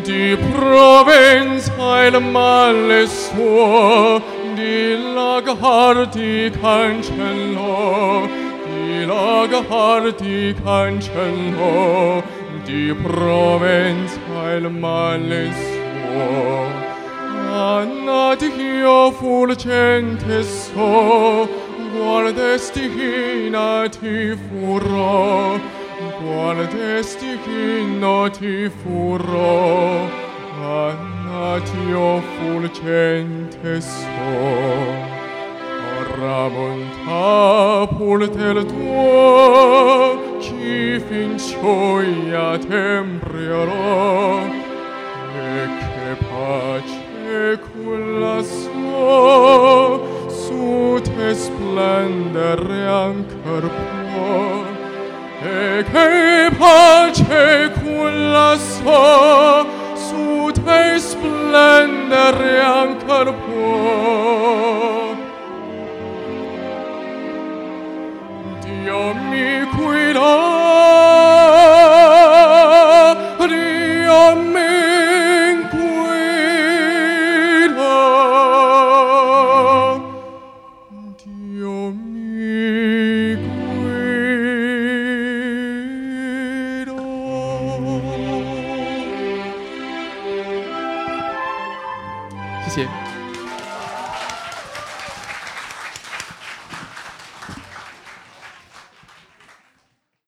di Provenza il male suo, di lagar di cancello, di lagar di cancello, di Provenza il male suo. Anna Dio fulgente so, guardestina ti furò, guardestina ti furò, Anna Dio fulgente so. Ramonta pultel tuo, chi fin gioia tembrerò, e che pace quella so, su te splendere ancor può, e che pace quella so, su te splendere ancor può. Dio mi guida, Dio mi guida, Dio mi guida. 谢谢。